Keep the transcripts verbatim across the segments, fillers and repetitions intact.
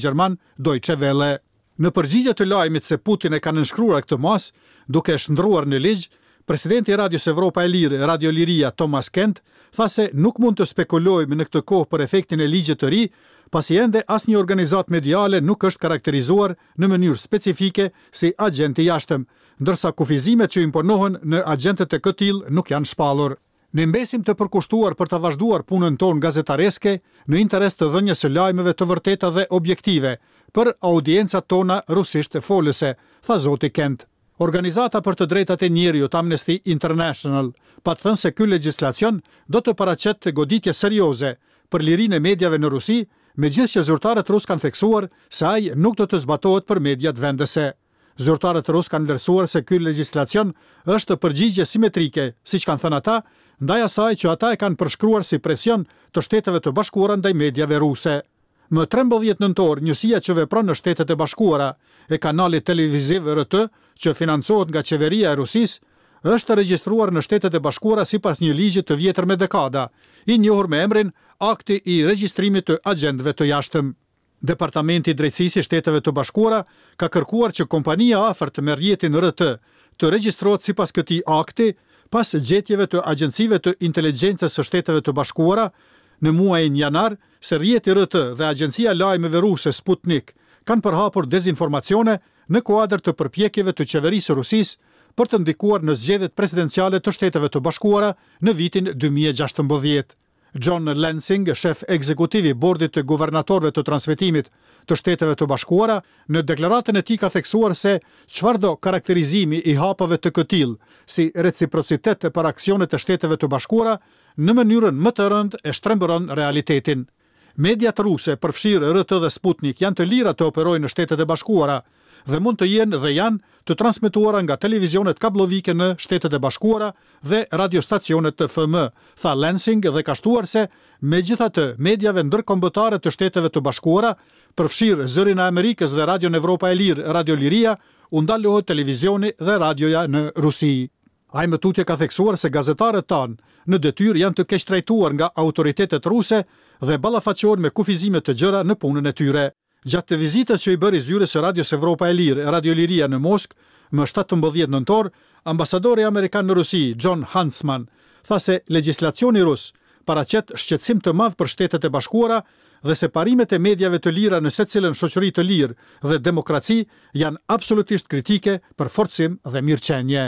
gjerman Deutsche Welle. Në përgjigje të lajmit se Putin e ka nënshkruar këtë mas, duke shndruar në ligj, presidenti i Radios Evropa e Lirë, Radio Liria, Thomas Kent, tha se nuk mund të spekulojmë në këtë kohë për efektin e ligjit të ri, pasi ende asnjë organizatë mediale nuk është karakterizuar në mënyrë specifike si agent i jashtëm, ndërsa kufizimet që imponohen në agentët e këtill nuk janë shpallur. Ne mbesim të përkushtuar për të vazhduar punën tonë gazetareske në interes të dhënjes së lajmeve të vërteta dhe objektive për audiencat tona rusisht e folëse, tha zoti Kent. Organizata për të drejtat e njerëzit Amnesty International pa të thënë se ky legjislacion do të paraqetë goditje serioze për lirinë e mediave në Rusi, megjithëse që zyrtarët rus kanë theksuar se ai nuk do të zbatohet për mediat vendese. Zyrtarët rus kanë vlerësuar se ky legjislacion është përgjigje simetrike, siç kanë thënë ata, ndaj asaj që ata e kanë përshkruar si presion të Shteteve të Bashkuara ndaj mediave ruse. Më trembëdhjetë nëntor, njësia që vepron në Shtetet e Bashkuara e kanalit televiziv R T, që financohet nga qeveria e Rusisë, është regjistruar në Shtetet e Bashkuara sipas një ligji të vjetër me dekada, i njohur me emrin Akti i Regjistrimit të Agjentëve të Jashtëm. Departamenti i Drejtësisë i Shteteve të Bashkuara ka kërkuar që kompania afërt me rrjetin R T të regjistrohet sipas këtij akti, pas gjetjeve të agjencive të inteligjencës së Shteteve të Bashkuara në muajin janar, se rrjeti R T dhe agjencia lajmeve ruse Sputnik kanë përhapur dezinformacione në kuadër të përpjekjeve të qeverisë së Rusisë për të ndikuar në zgjedhjet presidenciale të Shteteve të Bashkuara në vitin dy mijë e gjashtëmbëdhjetë. John Lansing, shef ekzekutiv i bordit të guvernatorëve të transmetimit të Shteteve të Bashkuara, në deklaratën e tij ka theksuar se çfarëdo karakterizimi i hapave të këtill si reciprocitet për aksionet e Shteteve të Bashkuara në mënyrën më të rëndë e shtrembëron realitetin. Mediat ruse, përfshirë R T dhe Sputnik, janë të lira të operojnë në Shtetet e Bashkuara dhe mund të jenë dhe janë të transmetuara nga televizionet kablovike në Shtetet e Bashkuara dhe radiostacionet të F M, tha Lansing dhe ka shtuar se megjithatë mediave ndërkombëtare të Shteteve të Bashkuara, përfshirë Zërin e Amerikës dhe Radion Evropa e Lirë, Radio Liria, u ndalohet televizioni dhe radioja në Rusi. Ai më tutje ka theksuar se gazetarët tanë në detyrë janë të keq trajtuar nga autoritetet ruse dhe ballafaqohen me kufizime të gjëra në punën e tyre. Gjatë të vizitës që i bëri zyrës së Radios Evropa e Lirë, Radio Liria në Moskë, më shtatëmbëdhjetë nëntor, ambasadori amerikan në Rusi, John Huntsman, tha se legjislacioni rus paraqet shqetësim të madh për Shtetet e Bashkuara dhe se parimet e mediave të lira në secilën shoqëri të lirë dhe demokraci janë absolutisht kritike për forcim dhe mirëqenie.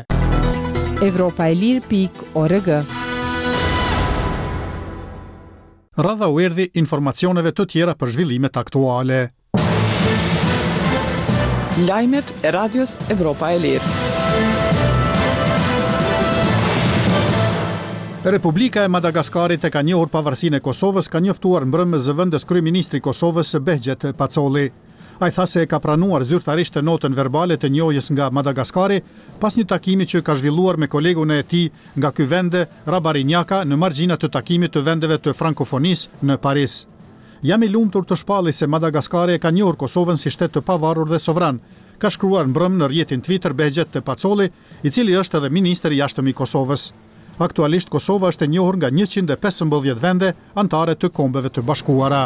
Evropa e Lirë pikë org. Radha u erdhi informacioneve të tjera për zhvillimet aktuale. Lajmet e Radios Evropa e Lirë. Republika e Madagaskarit e ka njohur pavarësinë e Kosovës, ka njoftuar mbrëmës zëvendës kryeministri i Kosovës Behgjet Pacoli. Ai tha se e ka pranuar zyrtarisht notën verbale të njohjes nga Madagaskari pas një takimi që ka zhvilluar me kolegun e tij nga ky vend, Rabarinjaka, në margjinat të takimit të vendeve të frankofonisë në Paris. Jam i lumtur të shpalli se Madagaskari e ka njohur Kosovën si shtet të pavarur dhe sovran, ka shkruar mbrëm në rrjetin Twitter Behgjet Pacoli, i cili është edhe ministri i jashtëm i Kosovës. Aktualisht Kosova është e njohur nga njëqind e pesëmbëdhjetë vende anëtare të Kombeve të Bashkuara.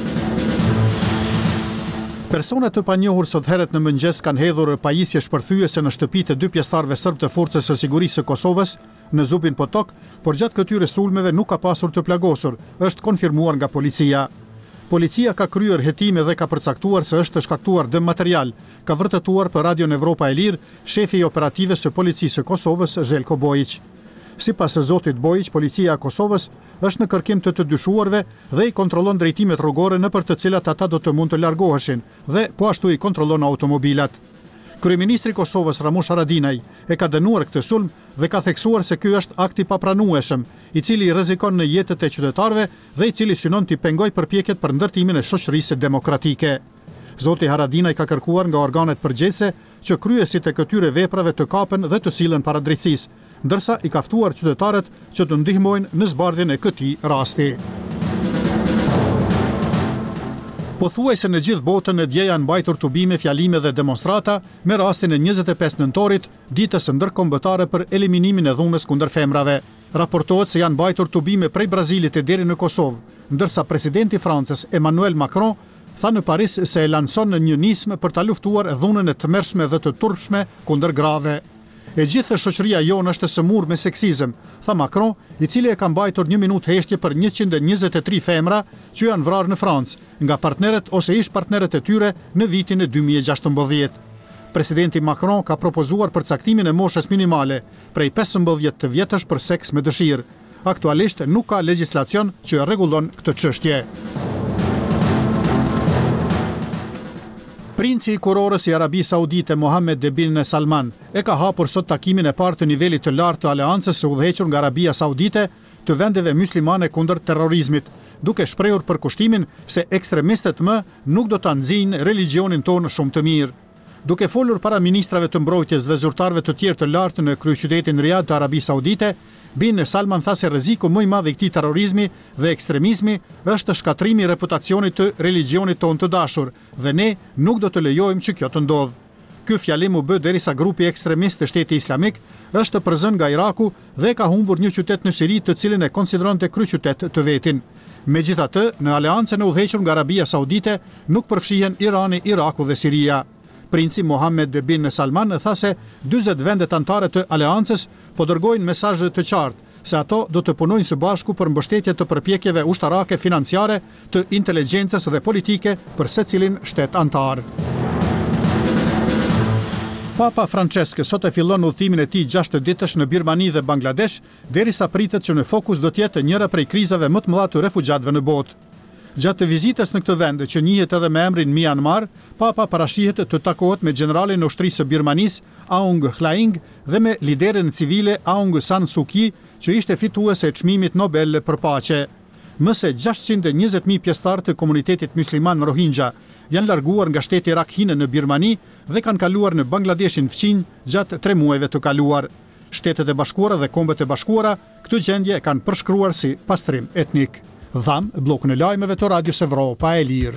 Persona të panjohur sot herët në mëngjes kanë hedhur pajisje shpërthyese në shtëpitë e dy pjesëtarëve serb të Forcës së Sigurisë së Kosovës në Zubin Potok, por gjatë këtyre sulmeve nuk ka pasur të plagosur, është konfirmuar nga policia. Policia ka kryer hetime dhe ka përcaktuar se është shkaktuar dëm material, ka vërtetuar për Radion Evropa e Lirë shefi i operative së policisë së Kosovës, Željko Bojić. Sipas zotit Bojić, policia e Kosovës është në kërkim të të dyshuarve dhe i kontrollon drejtimet rrugore nëpër të cilat ata do të mund të largoheshin dhe po ashtu i kontrollon automobilat. Kryeministri i Kosovës Ramush Haradinaj e ka dënuar këtë sulm dhe ka theksuar se ky është akt i papranueshëm, i cili rrezikon në jetët e qytetarëve dhe i cili synon të pengojë përpjekjet për ndërtimin e shoqërisë demokratike. Zoti Haradinaj ka kërkuar nga organet përgjegjëse që kryesit e këtyre veprave të kapen dhe të sillen para drejtësisë, ndërsa i ka ftuar qytetarët që të ndihmojnë në zbardhjen e këtij rasti. Pothuajse në gjithë botën e dje janë mbajtur tubime, fjalime dhe demonstrata me rastin e njëzet e pesë nëntorit, ditës ndërkombëtare për eliminimin e dhunës kundër femrave. Raportohet se janë mbajtur tubime prej Brazilit e deri në Kosovë, ndërsa presidenti i Francës Emmanuel Macron tha në Paris se e lanson në një nismë për ta luftuar dhunën e tmerrshme dhe të turpshme kundër grave. E gjithë shoqëria jonë është e sëmurë me seksizëm, tha Macron, i cili e ka mbajtur një minutë heshtje për njëqind e njëzet e tre femra që janë vrarë në Francë, nga partnerët ose ish partnerët e tyre në vitin e dy mijë e gjashtëmbëdhjetë. Presidenti Macron ka propozuar përcaktimin e moshës minimale prej pesëmbëdhjetë vjetësh për seks me dëshirë. Aktualisht nuk ka legjislacion që e rregullon këtë çështje. Princi i kurorës i Arabisë Saudite Mohammed bin Salman e ka hapur sot takimin e parë të nivelit të lartë të aleancës së udhëhequr nga Arabia Saudite të vendeve muslimane kundër terrorizmit, duke shprehur përkushtimin se ekstremistët më nuk do ta nxjijnë religionin tonë shumë të mirë. Duke folur para ministrave të mbrojtjes dhe zyrtarëve të tjerë të lartë në kryeqytetin Riyadh të Arabisë Saudite, bin Salman tha se rreziku më i madh i këtij terrorizmi dhe ekstremizmi është shkatrimi i reputacionit të religionit tonë të dashur dhe ne nuk do të lejojmë që kjo të ndodhë. Ky fjalim u bë derisa grupi ekstremist të Shtetit Islamik është përzën nga Iraku dhe ka humbur një qytet në Siri të cilin e konsideronte kryeqytet të vetin. Megjithatë, në aleancën e udhëhequr nga Arabia Saudite nuk përfshihen Irani, Iraku dhe Siria. Princi Mohammed bin Salman tha se dyzet vendet anëtare të aleancës po dërgojnë mesazhe të qartë se ato do të punojnë së bashku për mbështetje të përpjekjeve ushtarake, financiare, të inteligjencës dhe politike për secilin shtet antar. Papa Francesc sot e fillon udhëtimin e tij gjashtë ditësh në Birmani dhe Bangladesh, derisa pritet që në fokus do të jetë njëra prej krizave më të mëdha të refugjatëve në botë. Gjatë vizitës në këtë vend, që njihet edhe me emrin Myanmar, Papa parashihet të takohet me generalin e ushtrisë së Birmanisë Aung Hlaing dhe me liderin civile Aung San Suu Kyi, që ishte fituese e çmimit Nobel për paqe. Më se gjashtëqind e njëzet mijë pjesëtarë të komunitetit musliman Rohingya janë larguar nga shteti Rakhine në Birmani dhe kanë kaluar në Bangladeshin fqinj gjatë tre muajve të kaluar. Shtetet e Bashkuara dhe Kombet e Bashkuara këtë gjendje e kanë përshkruar si pastrim etnik. Dham, blokun e lajmeve të Radios Evropa e Lirë.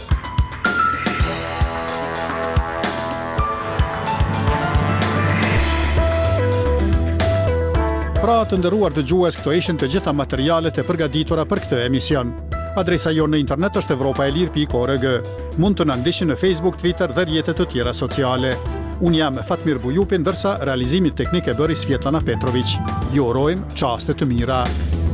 Pra të nderuar dëgjues, këto ishin të gjitha materialet e përgatitura për këtë emision. Adresa jonë në internet është evropaelir pikë org. Mund të na ndiqni në Facebook, Twitter dhe rrjetet të tjera sociale. Unë jam Fatmir Bujupi, ndërsa realizimit teknik e bëri Svetlana Petrović. Ju urojmë çaste të mira.